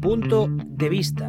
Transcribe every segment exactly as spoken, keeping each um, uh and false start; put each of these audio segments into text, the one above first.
Punto de vista.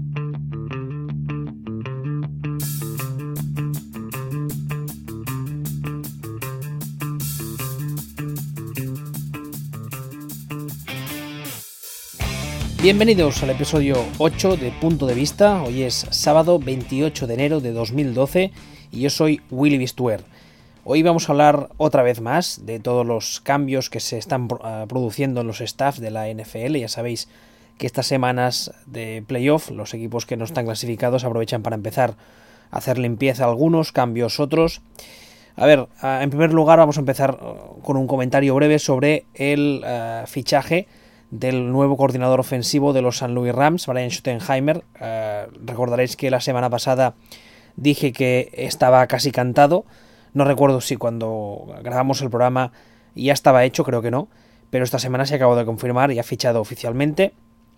Bienvenidos al episodio ocho de Punto de Vista. Hoy es sábado veintiocho de enero de dos mil doce y yo soy Willy Bistuer. Hoy vamos a hablar otra vez más de todos los cambios que se están uh, produciendo en los staffs de la N F L. Ya sabéis que estas semanas de playoff los equipos que no están clasificados aprovechan para empezar a hacer limpieza algunos, cambios otros. A ver, uh, en primer lugar vamos a empezar uh, con un comentario breve sobre el uh, fichaje del nuevo coordinador ofensivo de los Saint Louis Rams, Brian Schottenheimer. Uh, recordaréis que la semana pasada dije que estaba casi cantado. No recuerdo si cuando grabamos el programa ya estaba hecho, creo que no, pero esta semana se acabó de confirmar y ha fichado oficialmente.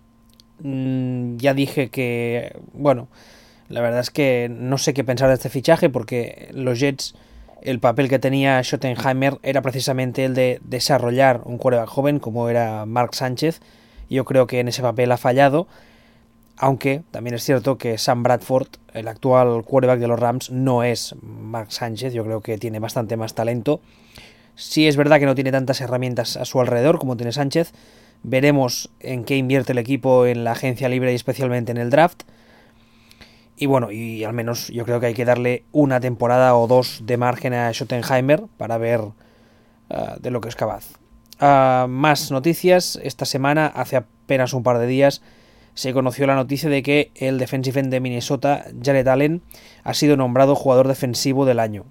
Mm, ya dije que, bueno, la verdad es que no sé qué pensar de este fichaje porque los Jets, el papel que tenía Schottenheimer era precisamente el de desarrollar un quarterback joven como era Mark Sánchez. Yo creo que en ese papel ha fallado, aunque también es cierto que Sam Bradford, el actual quarterback de los Rams, no es Mark Sánchez. Yo creo que tiene bastante más talento. Sí es verdad que no tiene tantas herramientas a su alrededor como tiene Sánchez. Veremos en qué invierte el equipo en la agencia libre y especialmente en el draft. Y bueno, y al menos yo creo que hay que darle una temporada o dos de margen a Schottenheimer para ver uh, de lo que es capaz. Uh, más noticias. Esta semana, hace apenas un par de días, se conoció la noticia de que el defensive end de Minnesota, Jared Allen, ha sido nombrado jugador defensivo del año.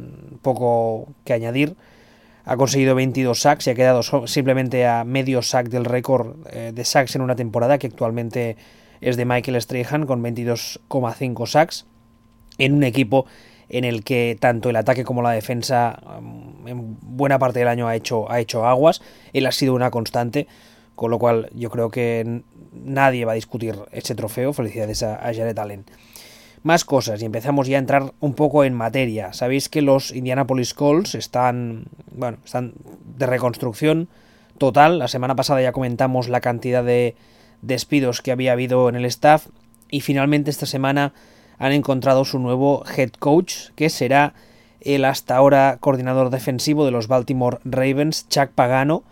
Poco que añadir. Ha conseguido veintidós sacks y ha quedado simplemente a medio sack del récord eh, de sacks en una temporada, que actualmente es de Michael Strahan con veintidós coma cinco sacks, en un equipo en el que tanto el ataque como la defensa en buena parte del año ha hecho, ha hecho aguas. Él ha sido una constante, con lo cual yo creo que nadie va a discutir ese trofeo. Felicidades a, a Jared Allen. Más cosas, y empezamos ya a entrar un poco en materia. Sabéis que los Indianapolis Colts están, bueno, están de reconstrucción total. La semana pasada ya comentamos la cantidad de despidos que había habido en el staff y finalmente esta semana han encontrado su nuevo head coach, que será el hasta ahora coordinador defensivo de los Baltimore Ravens, Chuck Pagano.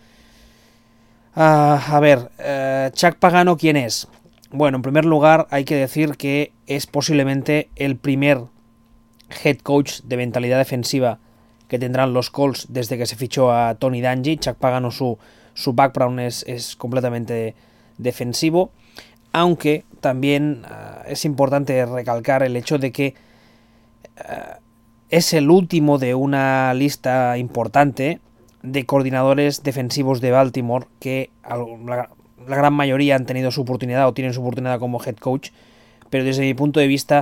Uh, a ver, uh, Chuck Pagano, ¿quién es? Bueno, en primer lugar hay que decir que es posiblemente el primer head coach de mentalidad defensiva que tendrán los Colts desde que se fichó a Tony Dungy. Chuck Pagano, su, su background es, es completamente defensivo, aunque también uh, es importante recalcar el hecho de que uh, es el último de una lista importante de coordinadores defensivos de Baltimore que la, la gran mayoría han tenido su oportunidad o tienen su oportunidad como head coach, pero desde mi punto de vista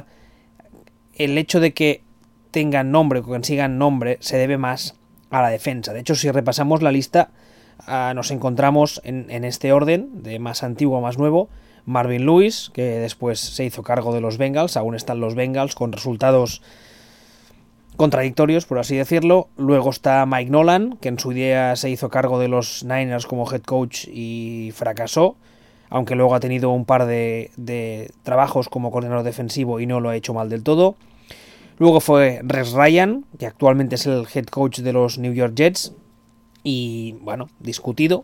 el hecho de que tengan nombre o que consigan nombre se debe más a la defensa. De hecho, si repasamos la lista, Uh, nos encontramos en, en este orden, de más antiguo a más nuevo. Marvin Lewis, que después se hizo cargo de los Bengals, aún están los Bengals con resultados contradictorios, por así decirlo. Luego está Mike Nolan, que en su día se hizo cargo de los Niners como head coach y fracasó, aunque luego ha tenido un par de, de trabajos como coordinador defensivo y no lo ha hecho mal del todo. Luego fue Rex Ryan, que actualmente es el head coach de los New York Jets, y bueno, discutido.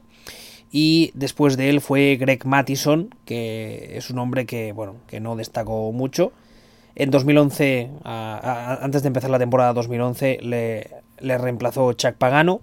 Y después de él fue Greg Mattison, que es un hombre que bueno que no destacó mucho. En dos mil once, a, a, antes de empezar la temporada dos mil once, le, le reemplazó Chuck Pagano.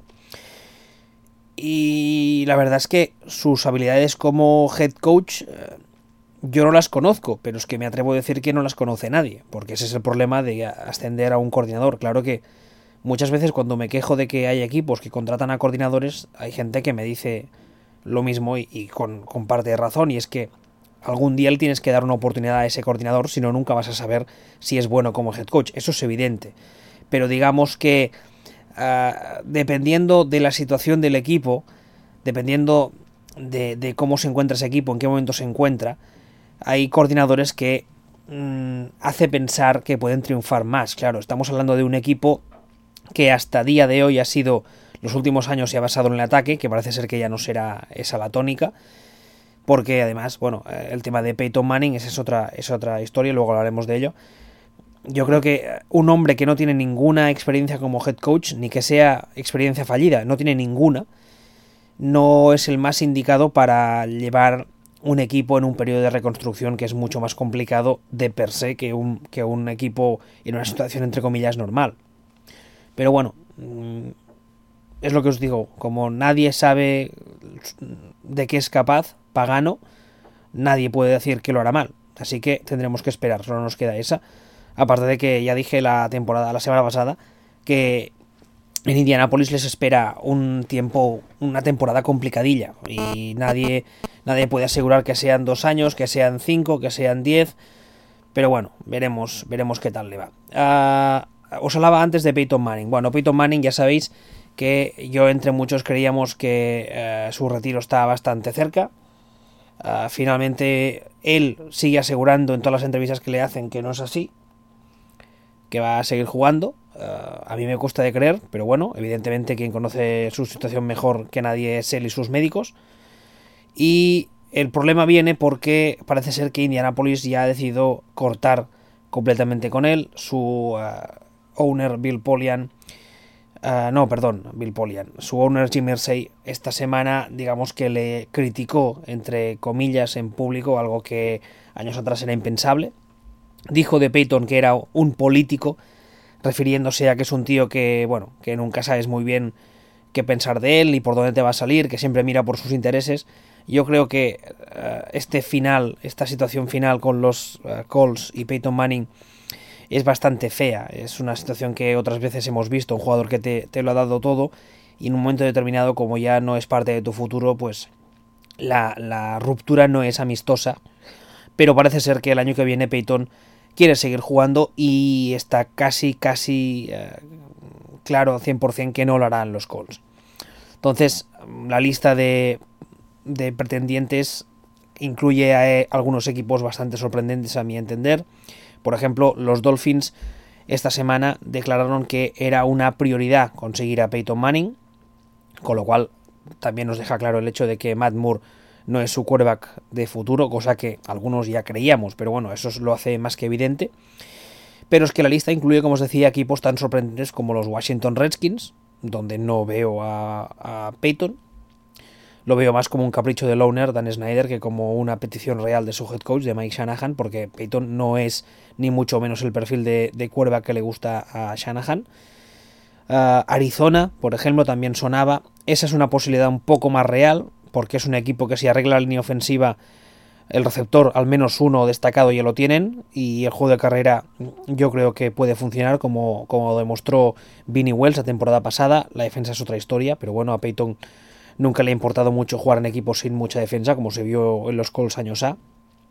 Y la verdad es que sus habilidades como head coach eh, yo no las conozco, pero es que me atrevo a decir que no las conoce nadie, porque ese es el problema de ascender a un coordinador. Claro que muchas veces cuando me quejo de que hay equipos que contratan a coordinadores, hay gente que me dice lo mismo y, y con, con parte de razón, y es que algún día le tienes que dar una oportunidad a ese coordinador, si no nunca vas a saber si es bueno como head coach. Eso es evidente. Pero digamos que uh, dependiendo de la situación del equipo, dependiendo de, de cómo se encuentra ese equipo, en qué momento se encuentra, hay coordinadores que mmm, hace pensar que pueden triunfar más. Claro, estamos hablando de un equipo que hasta día de hoy ha sido, los últimos años se ha basado en el ataque, que parece ser que ya no será esa la tónica. porque además, bueno, el tema de Peyton Manning, esa es otra, es otra historia, luego hablaremos de ello. Yo creo que un hombre que no tiene ninguna experiencia como head coach, ni que sea experiencia fallida, no tiene ninguna, no es el más indicado para llevar un equipo en un periodo de reconstrucción que es mucho más complicado de per se que un, que un equipo en una situación entre comillas normal. Pero bueno, es lo que os digo, como nadie sabe de qué es capaz Pagano, nadie puede decir que lo hará mal, así que tendremos que esperar, solo nos queda esa. Aparte de que ya dije la temporada, la semana pasada, que en Indianapolis les espera un tiempo, una temporada complicadilla. Y nadie, nadie puede asegurar que sean dos años, que sean cinco, que sean diez. Pero bueno, veremos, veremos qué tal le va. Uh, os hablaba antes de Peyton Manning. Bueno, Peyton Manning ya sabéis que yo entre muchos creíamos que uh, su retiro estaba bastante cerca. Uh, finalmente él sigue asegurando en todas las entrevistas que le hacen que no es así, que va a seguir jugando. Uh, a mí me cuesta de creer, pero bueno, evidentemente quien conoce su situación mejor que nadie es él y sus médicos. Y el problema viene porque parece ser que Indianapolis ya ha decidido cortar completamente con él. Su uh, owner Bill Polian, uh, no, perdón, Bill Polian, su owner Jim Irsay esta semana, digamos que le criticó, entre comillas, en público, algo que años atrás era impensable. Dijo de Peyton que era un político, refiriéndose a que es un tío que, bueno, que nunca sabes muy bien qué pensar de él y por dónde te va a salir, que siempre mira por sus intereses. Yo creo que uh, este final, esta situación final con los uh, Colts y Peyton Manning es bastante fea. Es una situación que otras veces hemos visto, un jugador que te, te lo ha dado todo y en un momento determinado, como ya no es parte de tu futuro, pues la, la ruptura no es amistosa. Pero parece ser que el año que viene Peyton quiere seguir jugando y está casi, casi eh, claro cien por ciento que no lo harán los Colts. Entonces, la lista de, de pretendientes incluye a eh, algunos equipos bastante sorprendentes a mi entender. Por ejemplo, los Dolphins esta semana declararon que era una prioridad conseguir a Peyton Manning, con lo cual también nos deja claro el hecho de que Matt Moore no es su quarterback de futuro, cosa que algunos ya creíamos, pero bueno, eso lo hace más que evidente. Pero es que la lista incluye, como os decía, equipos tan sorprendentes como los Washington Redskins, donde no veo a, a Peyton. Lo veo más como un capricho del owner, Dan Snyder, que como una petición real de su head coach, de Mike Shanahan, porque Peyton no es ni mucho menos el perfil de, de quarterback que le gusta a Shanahan. Uh, Arizona, por ejemplo, también sonaba. Esa es una posibilidad un poco más real, porque es un equipo que si arregla la línea ofensiva, el receptor al menos uno destacado ya lo tienen, y el juego de carrera yo creo que puede funcionar como, como demostró Vinnie Wells la temporada pasada. La defensa es otra historia, pero bueno, a Peyton nunca le ha importado mucho jugar en equipos sin mucha defensa, como se vio en los Colts años A.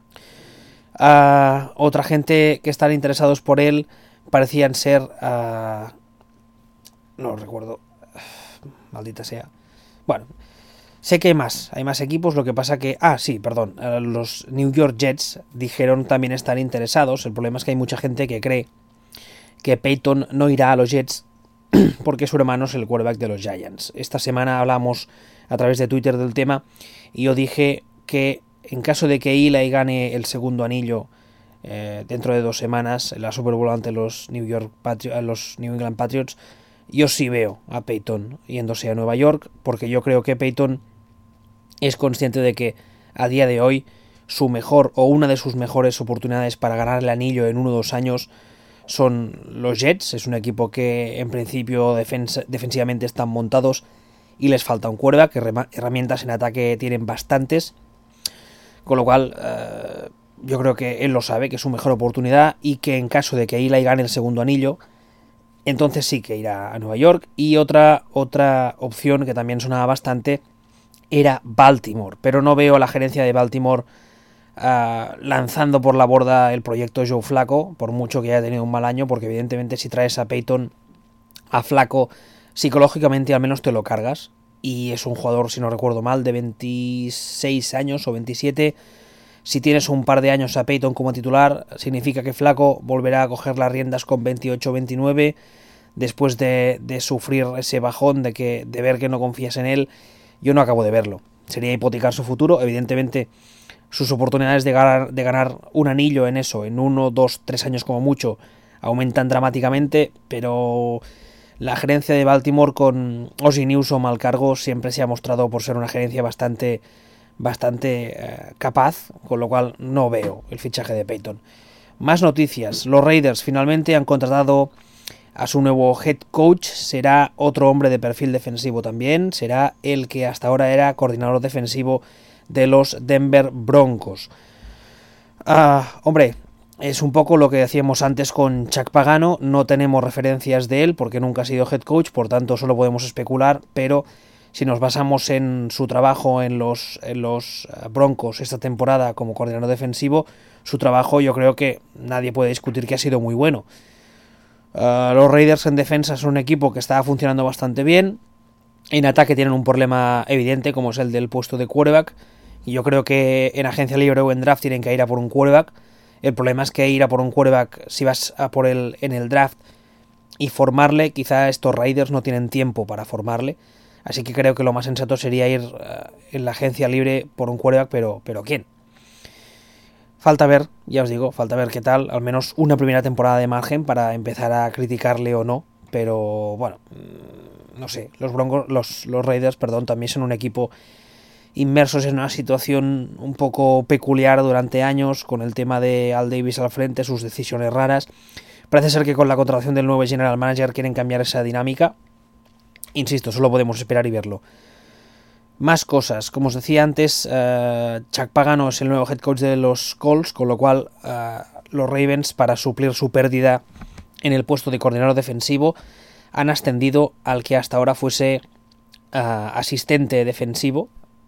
Uh, otra gente que están interesados por él parecían ser... Uh, no recuerdo. Maldita sea. Bueno, sé que hay más, hay más equipos, lo que pasa que... Ah, sí, perdón, los New York Jets dijeron también estar interesados. El problema es que hay mucha gente que cree que Peyton no irá a los Jets porque su hermano es el quarterback de los Giants. Esta semana hablamos a través de Twitter del tema y yo dije que en caso de que Eli gane el segundo anillo eh, dentro de dos semanas en la Super Bowl ante los New York Patri- los New England Patriots, yo sí veo a Peyton yéndose a Nueva York, porque yo creo que Peyton es consciente de que a día de hoy su mejor o una de sus mejores oportunidades para ganar el anillo en uno o dos años son los Jets. Es un equipo que en principio defens- defensivamente están montados y les falta un quarterback, que herramientas en ataque tienen bastantes, con lo cual eh, yo creo que él lo sabe, que es su mejor oportunidad y que en caso de que Eli gane el segundo anillo, entonces sí que irá a Nueva York. Y otra, otra opción que también sonaba bastante era Baltimore, pero no veo a la gerencia de Baltimore uh, lanzando por la borda el proyecto Joe Flacco, por mucho que haya tenido un mal año, porque evidentemente si traes a Peyton, a Flacco, psicológicamente al menos te lo cargas, y es un jugador, si no recuerdo mal, de veintiséis años o veintisiete. Si tienes un par de años a Peyton como titular, significa que Flacco volverá a coger las riendas con veintiocho veintinueve, después de, de sufrir ese bajón, de, que, de ver que no confías en él. Yo no acabo de verlo. sería hipotecar su futuro. Evidentemente, sus oportunidades de ganar, de ganar un anillo en eso, en uno, dos, tres años como mucho, aumentan dramáticamente, pero la gerencia de Baltimore con Ozzie Newsome al cargo siempre se ha mostrado por ser una gerencia bastante, bastante eh, capaz, con lo cual no veo el fichaje de Peyton. Más noticias. Los Raiders finalmente han contratado a su nuevo head coach. Será otro hombre de perfil defensivo también. Será el que hasta ahora era coordinador defensivo de los Denver Broncos. Ah, hombre, es un poco lo que decíamos antes con Chuck Pagano. No tenemos referencias de él porque nunca ha sido head coach, por tanto solo podemos especular, pero si nos basamos en su trabajo en los, en los Broncos esta temporada como coordinador defensivo, su trabajo yo creo que nadie puede discutir que ha sido muy bueno. Uh, los Raiders en defensa son un equipo que está funcionando bastante bien. En ataque tienen un problema evidente como es el del puesto de quarterback, y yo creo que en agencia libre o en draft tienen que ir a por un quarterback. El problema es que ir a por un quarterback, si vas a por él en el draft y formarle, quizá estos Raiders no tienen tiempo para formarle, así que creo que lo más sensato sería ir uh, en la agencia libre por un quarterback, pero, pero ¿quién? Falta ver, ya os digo, falta ver qué tal, al menos una primera temporada de margen para empezar a criticarle o no, pero bueno, no sé, los Broncos, los, los Raiders, perdón, también son un equipo inmersos en una situación un poco peculiar durante años, con el tema de Al Davis al frente, sus decisiones raras. Parece ser que con la contratación del nuevo general manager quieren cambiar esa dinámica. Insisto, solo podemos esperar y verlo. Más cosas, como os decía antes, uh, Chuck Pagano es el nuevo head coach de los Colts, con lo cual uh, los Ravens, para suplir su pérdida en el puesto de coordinador defensivo, han ascendido al que hasta ahora fuese uh, asistente defensivo,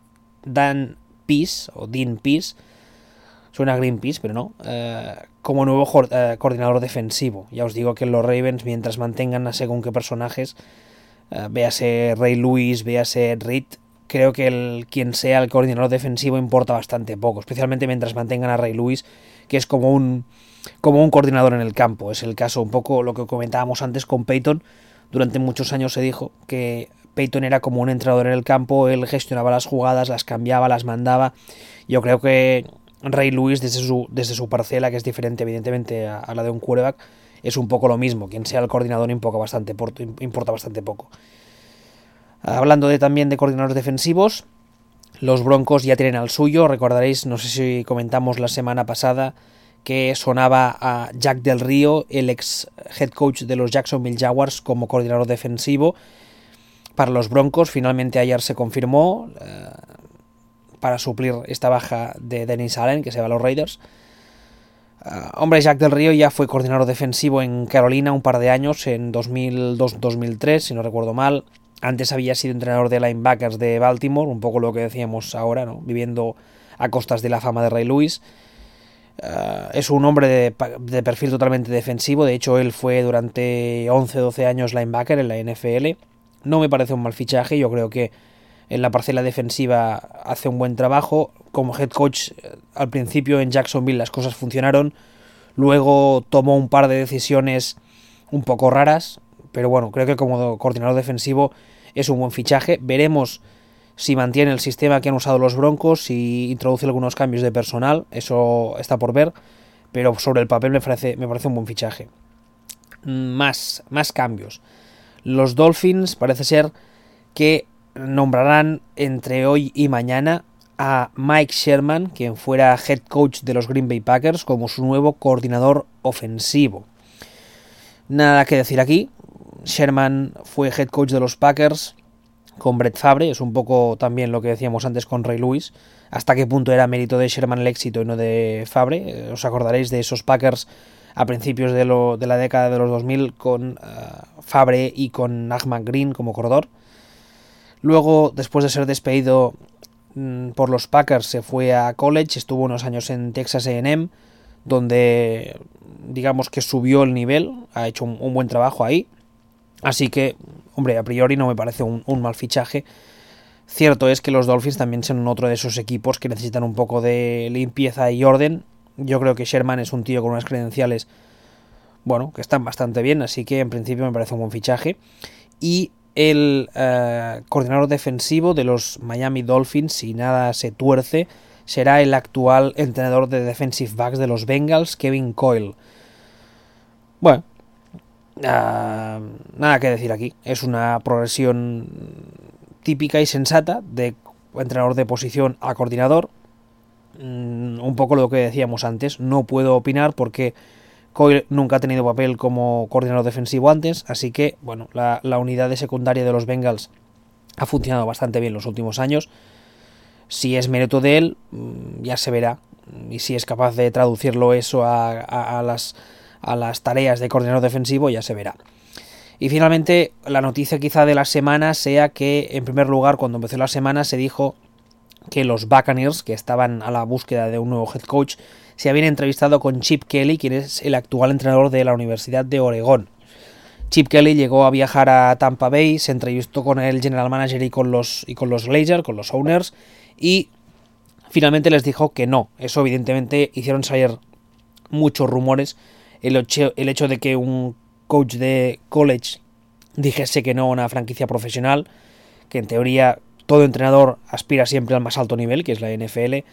Dan Pease, o Dean Pease, suena Greenpeace, pero no, uh, como nuevo uh, coordinador defensivo. Ya os digo que los Ravens, mientras mantengan a según qué personajes, uh, véase Ray Lewis, véase Reed, creo que el quien sea el coordinador defensivo importa bastante poco, especialmente mientras mantengan a Ray Lewis, que es como un, como un coordinador en el campo. Es el caso un poco lo que comentábamos antes con Peyton. Durante muchos años se dijo que Peyton era como un entrenador en el campo, él gestionaba las jugadas, las cambiaba, las mandaba. Yo creo que Ray Lewis, desde su, desde su parcela, que es diferente evidentemente a, a la de un quarterback, es un poco lo mismo. Quien sea el coordinador importa bastante, importa bastante poco. Hablando de, también de coordinadores defensivos, los Broncos ya tienen al suyo. Recordaréis, no sé si comentamos la semana pasada, que sonaba a Jack Del Río, el ex head coach de los Jacksonville Jaguars, como coordinador defensivo para los Broncos. Finalmente ayer se confirmó eh, para suplir esta baja de Dennis Allen, que se va a los Raiders. Uh, hombre, Jack Del Río ya fue coordinador defensivo en Carolina un par de años, en dos mil dos dos mil tres, si no recuerdo mal. Antes había sido entrenador de linebackers de Baltimore, un poco lo que decíamos ahora, ¿no? Viviendo a costas de la fama de Ray Lewis. Uh, es un hombre de, de perfil totalmente defensivo. De hecho, él fue durante once doce años linebacker en la N F L. No me parece un mal fichaje. Yo creo que en la parcela defensiva hace un buen trabajo. Como head coach, al principio en Jacksonville las cosas funcionaron. Luego tomó un par de decisiones un poco raras. Pero bueno, creo que como coordinador defensivo es un buen fichaje. Veremos si mantiene el sistema que han usado los Broncos, si introduce algunos cambios de personal. Eso está por ver. Pero sobre el papel me parece, me parece un buen fichaje. Más, más cambios. Los Dolphins parece ser que nombrarán entre hoy y mañana a Mike Sherman, quien fuera head coach de los Green Bay Packers, como su nuevo coordinador ofensivo. Nada que decir aquí. Sherman fue head coach de los Packers con Brett Favre. Es un poco también lo que decíamos antes con Ray Lewis. Hasta qué punto era mérito de Sherman el éxito y no de Favre. Os acordaréis de esos Packers a principios de, lo, de la década de los dos mil con uh, Favre y con Ahman Green como corredor. Luego, después de ser despedido mmm, por los Packers, se fue a college. Estuvo unos años en Texas A and M, donde digamos que subió el nivel. Ha hecho un, un buen trabajo ahí. Así que, hombre, a priori no me parece un, un mal fichaje. Cierto es que los Dolphins también son otro de esos equipos que necesitan un poco de limpieza y orden. Yo creo que Sherman es un tío con unas credenciales, bueno, que están bastante bien, así que en principio me parece un buen fichaje. Y el uh, coordinador defensivo de los Miami Dolphins, si nada se tuerce, será el actual entrenador de defensive backs de los Bengals, Kevin Coyle. Bueno, uh, nada que decir aquí. Es una progresión típica y sensata de entrenador de posición a coordinador. Mm, un poco lo que decíamos antes. No puedo opinar porque Coyle nunca ha tenido papel como coordinador defensivo antes, así que bueno, la, la unidad de secundaria de los Bengals ha funcionado bastante bien los últimos años. Si es mérito de él, ya se verá, y si es capaz de traducirlo eso a, a, a, las, a las tareas de coordinador defensivo, ya se verá. Y finalmente, la noticia quizá de la semana sea que, en primer lugar, cuando empezó la semana se dijo que los Buccaneers, que estaban a la búsqueda de un nuevo head coach, se habían entrevistado con Chip Kelly, quien es el actual entrenador de la Universidad de Oregón. Chip Kelly llegó a viajar a Tampa Bay, se entrevistó con el general manager y con los, y con los Glazer, con los owners, y finalmente les dijo que no. Eso evidentemente hicieron salir muchos rumores. El hecho, el hecho de que un coach de college dijese que no a una franquicia profesional, que en teoría todo entrenador aspira siempre al más alto nivel, que es la N F L,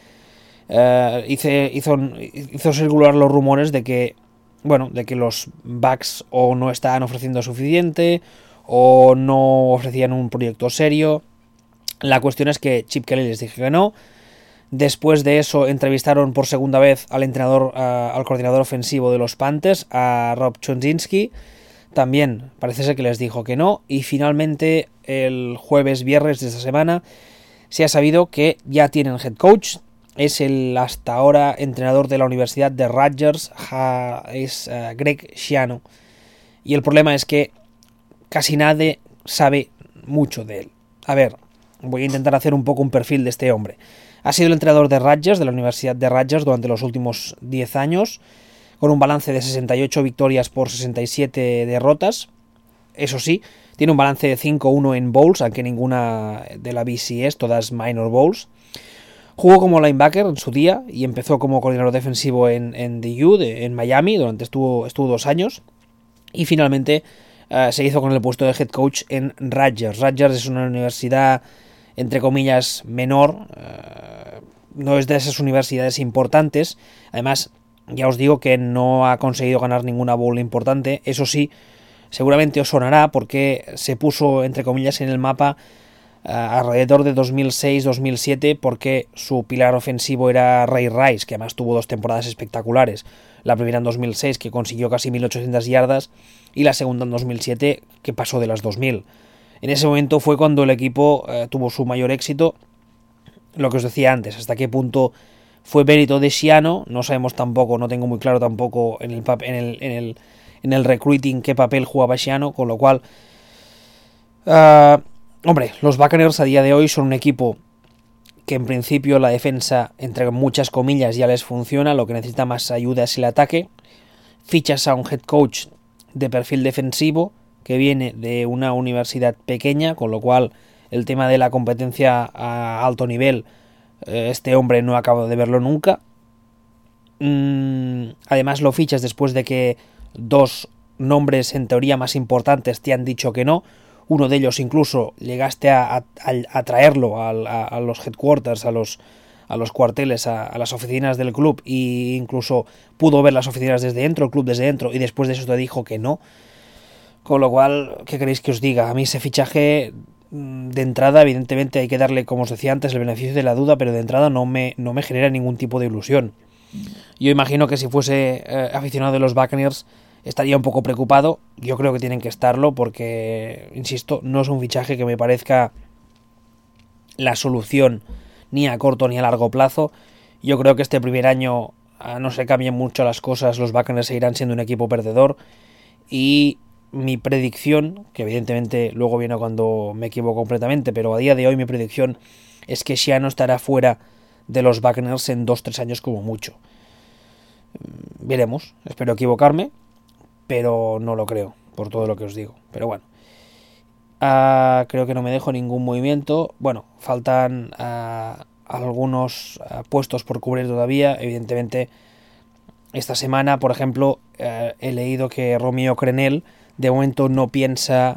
uh, hizo, hizo, hizo circular los rumores de que, bueno, de que los Bucks o no estaban ofreciendo suficiente o no ofrecían un proyecto serio. La cuestión es que Chip Kelly les dijo que no. Después de eso entrevistaron por segunda vez al entrenador, uh, al coordinador ofensivo de los Panthers, a Rob Chudzinski. También parece ser que les dijo que no. Y finalmente el jueves, viernes de esta semana se ha sabido que ya tienen head coach. Es el hasta ahora entrenador de la Universidad de Rutgers, ja, es uh, Greg Schiano. Y el problema es que casi nadie sabe mucho de él. A ver, voy a intentar hacer un poco un perfil de este hombre. Ha sido el entrenador de Rutgers, de la Universidad de Rutgers, durante los últimos diez años, con un balance de sesenta y ocho victorias por sesenta y siete derrotas. Eso sí, tiene un balance de cinco uno en bowls, aunque ninguna de la B C S, todas minor bowls. Jugó como linebacker en su día y empezó como coordinador defensivo en, en D U, de, en Miami, donde estuvo, estuvo dos años. Y finalmente uh, se hizo con el puesto de head coach en Rutgers. Rutgers es una universidad, entre comillas, menor. Uh, no es de esas universidades importantes. Además, ya os digo que no ha conseguido ganar ninguna bowl importante. Eso sí, seguramente os sonará porque se puso, entre comillas, en el mapa uh, alrededor de dos mil seis dos mil siete, porque su pilar ofensivo era Ray Rice, que además tuvo dos temporadas espectaculares. La primera en dos mil seis, que consiguió casi mil ochocientas yardas, y la segunda en dos mil siete, que pasó de las dos mil. En ese momento fue cuando el equipo uh, tuvo su mayor éxito. Lo que os decía antes, hasta qué punto fue mérito de Schiano, no sabemos tampoco, no tengo muy claro tampoco en el, en el, en el, en el recruiting qué papel jugaba Schiano, con lo cual, uh, hombre, los Buccaneers a día de hoy son un equipo que en principio la defensa, entre muchas comillas, ya les funciona. Lo que necesita más ayuda es el ataque. Fichas a un head coach de perfil defensivo que viene de una universidad pequeña, con lo cual el tema de la competencia a alto nivel, este hombre no acaba de verlo nunca. Además lo fichas después de que dos nombres en teoría más importantes te han dicho que no. Uno de ellos incluso llegaste a, a, a traerlo a, a, a los headquarters, a los, a los cuarteles, a, a las oficinas del club, e incluso pudo ver las oficinas desde dentro, el club desde dentro, y después de eso te dijo que no. Con lo cual, ¿qué queréis que os diga? A mí ese fichaje, de entrada, evidentemente hay que darle, como os decía antes, el beneficio de la duda, pero de entrada no me, no me genera ningún tipo de ilusión. Yo imagino que si fuese eh, aficionado de los Buccaneers estaría un poco preocupado. Yo creo que tienen que estarlo porque, insisto, no es un fichaje que me parezca la solución ni a corto ni a largo plazo. Yo creo que este primer año, a no se cambien mucho las cosas, los Buccaneers seguirán siendo un equipo perdedor, y mi predicción, que evidentemente luego viene cuando me equivoco completamente, pero a día de hoy mi predicción es que Schiano estará fuera de los Buccaneers en dos tres años como mucho. Veremos, espero equivocarme, pero no lo creo, por todo lo que os digo. Pero bueno, uh, creo que no me dejo ningún movimiento. Bueno, faltan uh, algunos uh, puestos por cubrir todavía. Evidentemente, esta semana, por ejemplo, uh, he leído que Romeo Crennel de momento no piensa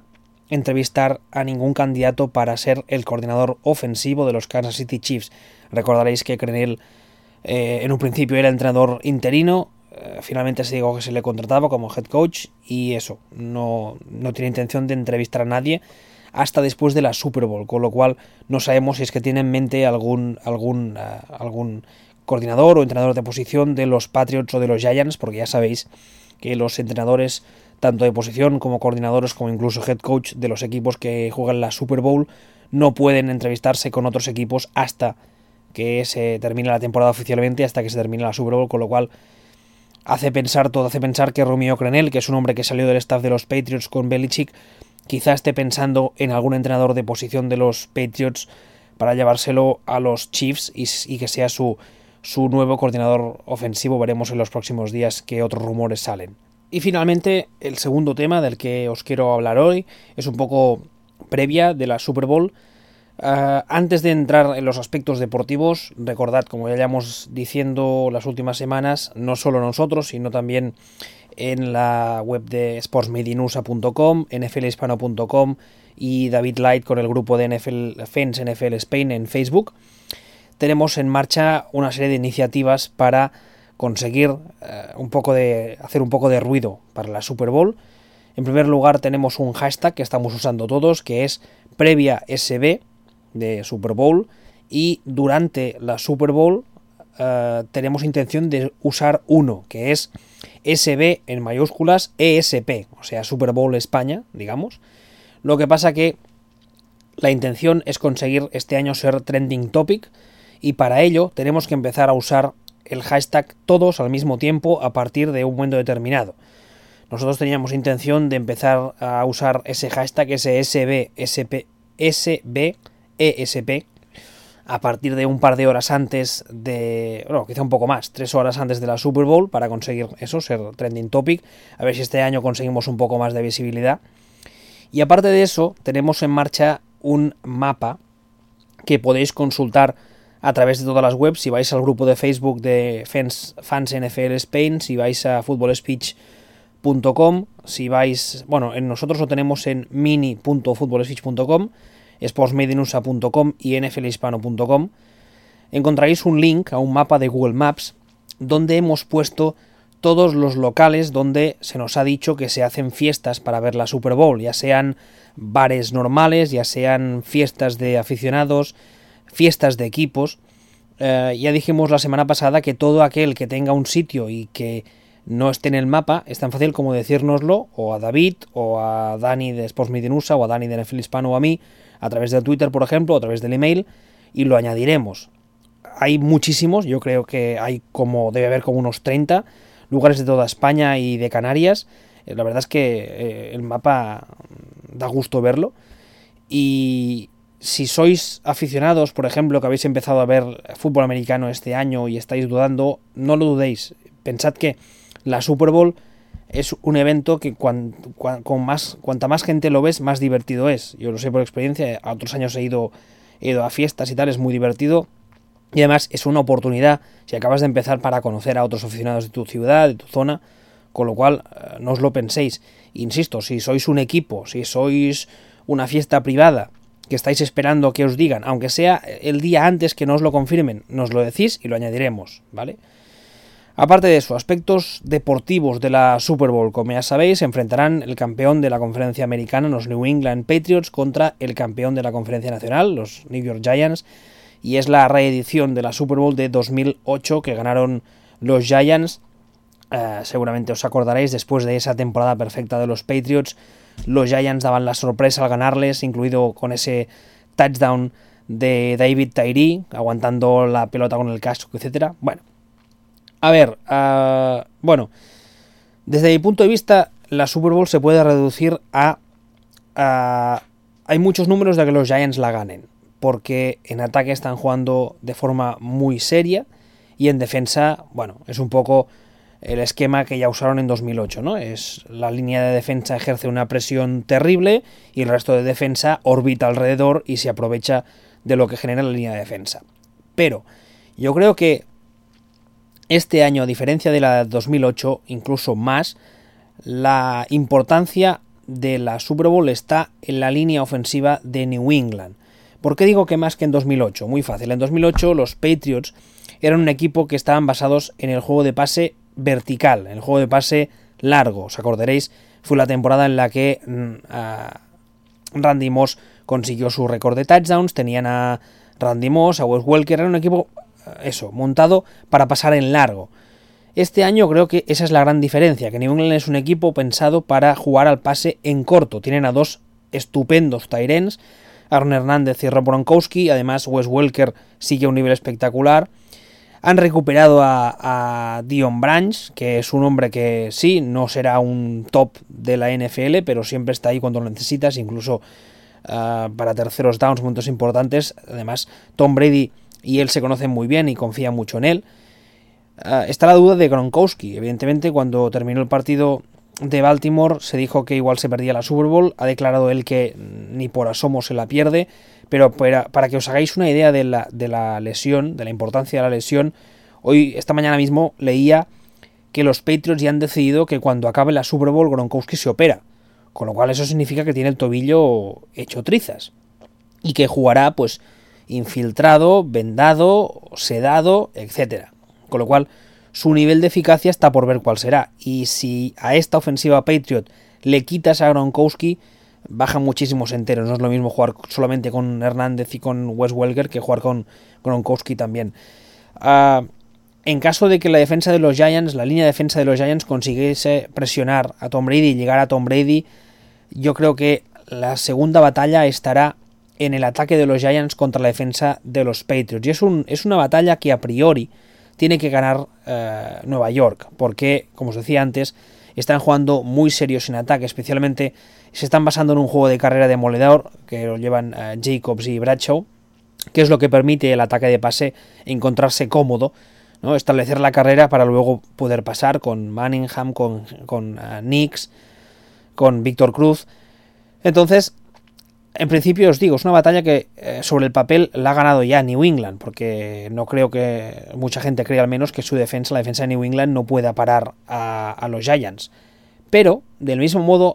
entrevistar a ningún candidato para ser el coordinador ofensivo de los Kansas City Chiefs. Recordaréis que Crennel eh, en un principio era entrenador interino, eh, finalmente se dijo que se le contrataba como head coach y eso, no, no tiene intención de entrevistar a nadie hasta después de la Super Bowl, con lo cual no sabemos si es que tiene en mente algún, algún, uh, algún coordinador o entrenador de posición de los Patriots o de los Giants, porque ya sabéis que los entrenadores tanto de posición como coordinadores como incluso head coach de los equipos que juegan la Super Bowl no pueden entrevistarse con otros equipos hasta que se termine la temporada oficialmente, hasta que se termine la Super Bowl, con lo cual hace pensar todo, hace pensar que Romeo Crennel, que es un hombre que salió del staff de los Patriots con Belichick, quizá esté pensando en algún entrenador de posición de los Patriots para llevárselo a los Chiefs y, y que sea su, su nuevo coordinador ofensivo. Veremos en los próximos días qué otros rumores salen. Y finalmente, el segundo tema del que os quiero hablar hoy es un poco previa de la Super Bowl. Uh, antes de entrar en los aspectos deportivos, recordad, como ya llevamos diciendo las últimas semanas, no solo nosotros, sino también en la web de sportsmedinusa punto com, N F L hispano punto com y David Light con el grupo de N F L Fans N F L Spain en Facebook, tenemos en marcha una serie de iniciativas para conseguir uh, un poco de hacer un poco de ruido para la Super Bowl. En primer lugar, tenemos un hashtag que estamos usando todos, que es previa S B de Super Bowl, y durante la Super Bowl uh, tenemos intención de usar uno, que es S B en mayúsculas E S P, o sea, Super Bowl España, digamos. Lo que pasa que la intención es conseguir este año ser trending topic, y para ello tenemos que empezar a usar el hashtag todos al mismo tiempo a partir de un momento determinado. Nosotros teníamos intención de empezar a usar ese hashtag, ese S B, S P, S B, E S P, a partir de un par de horas antes de, bueno, quizá un poco más, tres horas antes de la Super Bowl, para conseguir eso, ser trending topic, a ver si este año conseguimos un poco más de visibilidad. Y aparte de eso, tenemos en marcha un mapa que podéis consultar a través de todas las webs. Si vais al grupo de Facebook de Fans, Fans N F L Spain, si vais a football speech punto com, si vais, bueno, en nosotros lo tenemos en mini punto football speech punto com, sportsmedinusa punto com y N F L hispano punto com, encontraréis un link a un mapa de Google Maps donde hemos puesto todos los locales donde se nos ha dicho que se hacen fiestas para ver la Super Bowl, ya sean bares normales, ya sean fiestas de aficionados, fiestas de equipos. Eh, ya dijimos la semana pasada que todo aquel que tenga un sitio y que no esté en el mapa, es tan fácil como decírnoslo, o a David, o a Dani de Sports Medinusa, o a Dani de N F L Hispano, o a mí, a través de Twitter, por ejemplo, o a través del email, y lo añadiremos. Hay muchísimos, yo creo que hay como, debe haber como unos treinta lugares de toda España y de Canarias. Eh, la verdad es que eh, el mapa da gusto verlo. Y si sois aficionados, por ejemplo, que habéis empezado a ver fútbol americano este año y estáis dudando, no lo dudéis. Pensad que la Super Bowl es un evento que cuan, cuan, con más, cuanta más gente lo ves, más divertido es. Yo lo sé por experiencia, a otros años he ido, he ido a fiestas y tal, es muy divertido. Y además es una oportunidad, si acabas de empezar, para conocer a otros aficionados de tu ciudad, de tu zona, con lo cual eh, no os lo penséis. Insisto, si sois un equipo, si sois una fiesta privada, que estáis esperando que os digan, aunque sea el día antes que no os lo confirmen, nos lo decís y lo añadiremos, ¿vale? Aparte de eso, aspectos deportivos de la Super Bowl. Como ya sabéis, se enfrentarán el campeón de la conferencia americana, los New England Patriots, contra el campeón de la conferencia nacional, los New York Giants, y es la reedición de la Super Bowl de dos mil ocho que ganaron los Giants. Uh, seguramente os acordaréis, después de esa temporada perfecta de los Patriots, los Giants daban la sorpresa al ganarles, incluido con ese touchdown de David Tyree, aguantando la pelota con el casco, etcétera. Bueno, a ver, uh, bueno, desde mi punto de vista, la Super Bowl se puede reducir a... a hay muchos números de que los Giants la ganen, porque en ataque están jugando de forma muy seria y en defensa, bueno, es un poco el esquema que ya usaron en dos mil ocho, ¿no? Es la línea de defensa ejerce una presión terrible y el resto de defensa orbita alrededor y se aprovecha de lo que genera la línea de defensa. Pero yo creo que este año, a diferencia de la de dos mil ocho, incluso más, la importancia de la Super Bowl está en la línea ofensiva de New England. ¿Por qué digo que más que en dos mil ocho? Muy fácil. En dos mil ocho los Patriots eran un equipo que estaban basados en el juego de pase vertical, en el juego de pase largo. Os acordaréis, fue la temporada en la que uh, Randy Moss consiguió su récord de touchdowns, tenían a Randy Moss, a Wes Welker, era un equipo, uh, eso, montado para pasar en largo. Este año creo que esa es la gran diferencia, que New England es un equipo pensado para jugar al pase en corto. Tienen a dos estupendos tight ends, Aaron Hernández y Rob Gronkowski, además Wes Welker sigue a un nivel espectacular. Han recuperado a, a Dion Branch, que es un hombre que sí, no será un top de la N F L, pero siempre está ahí cuando lo necesitas, incluso uh, para terceros downs, momentos importantes. Además, Tom Brady y él se conocen muy bien y confía mucho en él. Uh, está la duda de Gronkowski. Evidentemente, cuando terminó el partido de Baltimore se dijo que igual se perdía la Super Bowl. Ha declarado él que ni por asomo se la pierde. Pero para, para que os hagáis una idea de la, de la lesión, de la importancia de la lesión, hoy, esta mañana mismo, leía que los Patriots ya han decidido que cuando acabe la Super Bowl Gronkowski se opera. Con lo cual eso significa que tiene el tobillo hecho trizas. Y que jugará, pues, infiltrado, vendado, sedado, etcétera. Con lo cual, su nivel de eficacia está por ver cuál será. Y si a esta ofensiva Patriot le quitas a Gronkowski, bajan muchísimos enteros. No es lo mismo jugar solamente con Hernández y con Wes Welker que jugar con Gronkowski también. Uh, en caso de que la defensa de los Giants, la línea de defensa de los Giants consiguiese presionar a Tom Brady y llegar a Tom Brady, yo creo que la segunda batalla estará en el ataque de los Giants contra la defensa de los Patriots. Y es, un, es una batalla que a priori tiene que ganar eh, Nueva York, porque, como os decía antes, están jugando muy serios en ataque, especialmente se están basando en un juego de carrera demoledor, que lo llevan eh, Jacobs y Bradshaw, que es lo que permite el ataque de pase encontrarse cómodo, ¿no? Establecer la carrera para luego poder pasar con Manningham, con, con uh, Nix, con Víctor Cruz. Entonces, en principio os digo, es una batalla que eh, sobre el papel la ha ganado ya New England, porque no creo que mucha gente crea al menos que su defensa, la defensa de New England, no pueda parar a, a los Giants. Pero, del mismo modo,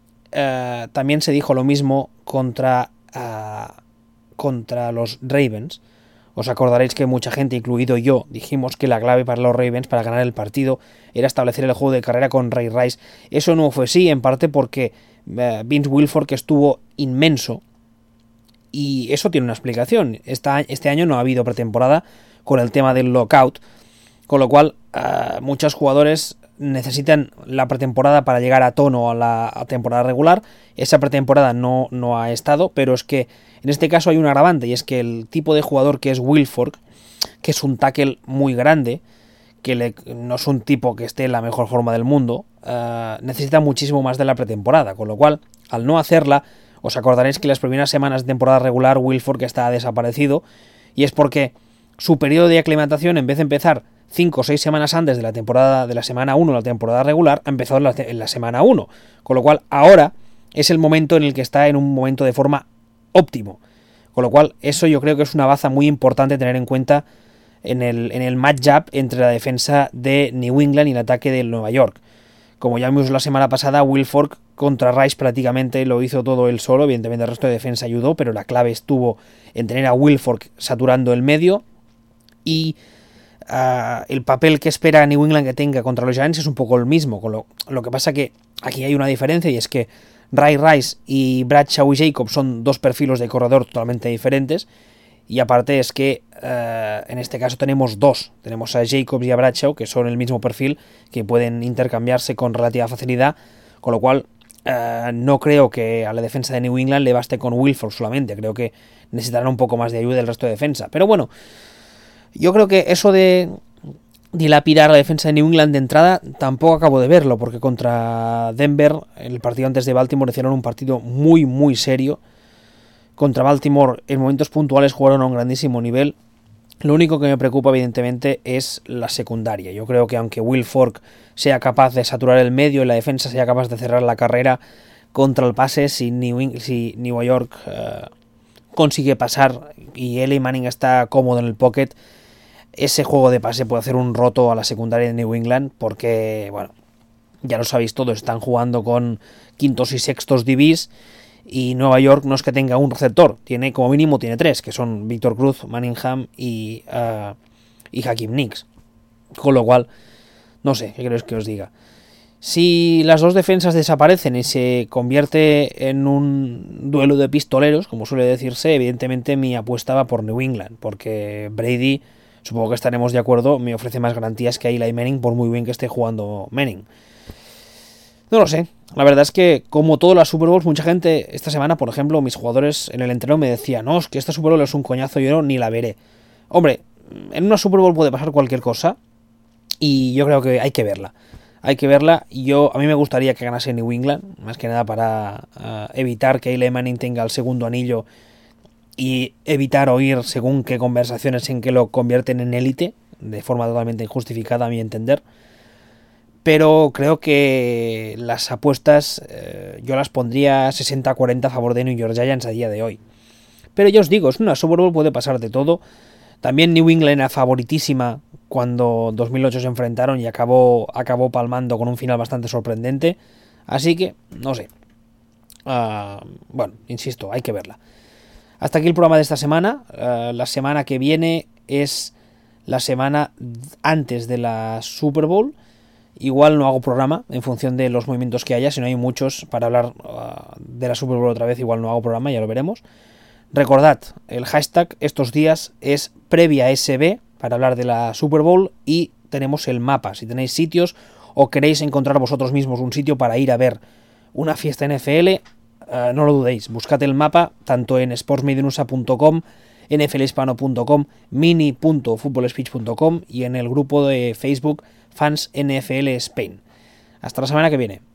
eh, también se dijo lo mismo contra, uh, contra los Ravens. Os acordaréis que mucha gente, incluido yo, dijimos que la clave para los Ravens para ganar el partido era establecer el juego de carrera con Ray Rice. Eso no fue así, en parte porque uh, Vince Wilfork, que estuvo inmenso, y eso tiene una explicación. Esta, este año no ha habido pretemporada con el tema del lockout, con lo cual uh, muchos jugadores necesitan la pretemporada para llegar a tono a la a temporada regular. Esa pretemporada no, no ha estado, pero es que en este caso hay un agravante, y es que el tipo de jugador que es Wilfork, que es un tackle muy grande, que le, no es un tipo que esté en la mejor forma del mundo, uh, necesita muchísimo más de la pretemporada, con lo cual, al no hacerla, os acordaréis que las primeras semanas de temporada regular Wilfork está desaparecido, y es porque su periodo de aclimatación, en vez de empezar cinco o seis semanas antes de la temporada de la semana uno, la temporada regular, ha empezado en la, en la semana uno, con lo cual ahora es el momento en el que está en un momento de forma óptimo, con lo cual eso yo creo que es una baza muy importante tener en cuenta en el, en el matchup entre la defensa de New England y el ataque de Nueva York. Como ya vimos la semana pasada, Wilfork contra Rice prácticamente lo hizo todo él solo, evidentemente el resto de defensa ayudó, pero la clave estuvo en tener a Wilfork saturando el medio, y uh, el papel que espera New England que tenga contra los Giants es un poco el mismo, con lo, lo que pasa que aquí hay una diferencia, y es que Ray Rice y Bradshaw y Jacobs son dos perfiles de corredor totalmente diferentes, y aparte es que uh, en este caso tenemos dos, tenemos a Jacobs y a Bradshaw, que son el mismo perfil, que pueden intercambiarse con relativa facilidad, con lo cual uh, no creo que a la defensa de New England le baste con Wilfork solamente, creo que necesitarán un poco más de ayuda del resto de defensa, pero bueno, yo creo que eso de dilapidar la defensa de New England de entrada tampoco acabo de verlo, porque contra Denver, el partido antes de Baltimore, hicieron un partido muy muy serio. Contra Baltimore en momentos puntuales jugaron a un grandísimo nivel. Lo único que me preocupa evidentemente es la secundaria. Yo creo que aunque Wilfork sea capaz de saturar el medio y la defensa sea capaz de cerrar la carrera contra el pase, si New, England, si New York uh, consigue pasar y Eli Manning está cómodo en el pocket, ese juego de pase puede hacer un roto a la secundaria de New England, porque, bueno, ya lo sabéis todos, están jugando con quintos y sextos D Bs, y Nueva York no es que tenga un receptor, tiene como mínimo tiene tres, que son Víctor Cruz, Manningham y, uh, y Hakeem Nicks. Con lo cual, no sé, ¿qué queréis que os diga? Si las dos defensas desaparecen y se convierte en un duelo de pistoleros, como suele decirse, evidentemente mi apuesta va por New England, porque Brady, supongo que estaremos de acuerdo, me ofrece más garantías que Eli Manning, por muy bien que esté jugando Manning. No lo sé, la verdad es que como todas las Super Bowls, mucha gente esta semana, por ejemplo, mis jugadores en el entreno me decían, no, es que esta Super Bowl es un coñazo, yo no, ni la veré. Hombre, en una Super Bowl puede pasar cualquier cosa y yo creo que hay que verla. Hay que verla. Yo, a mí me gustaría que ganase New England, más que nada para uh, evitar que Eli Manning tenga el segundo anillo y evitar oír según qué conversaciones en que lo convierten en élite, de forma totalmente injustificada a mi entender. Pero creo que las apuestas eh, yo las pondría sesenta cuarenta a favor de New York Giants a día de hoy. Pero ya os digo, es una Super Bowl, puede pasar de todo. También New England era favoritísima cuando dos mil ocho se enfrentaron y acabó, acabó palmando con un final bastante sorprendente. Así que, no sé. Uh, bueno, insisto, hay que verla. Hasta aquí el programa de esta semana. Uh, la semana que viene es la semana antes de la Super Bowl. Igual no hago programa en función de los movimientos que haya. Si no hay muchos para hablar uh, de la Super Bowl otra vez, igual no hago programa, ya lo veremos. Recordad, el hashtag estos días es previa S B para hablar de la Super Bowl y tenemos el mapa. Si tenéis sitios o queréis encontrar vosotros mismos un sitio para ir a ver una fiesta N F L, uh, no lo dudéis. Buscad el mapa tanto en sportsmedianusa punto com, n f l hispano punto com, mini punto footballspeech punto com y en el grupo de Facebook Fans N F L Spain. Hasta la semana que viene.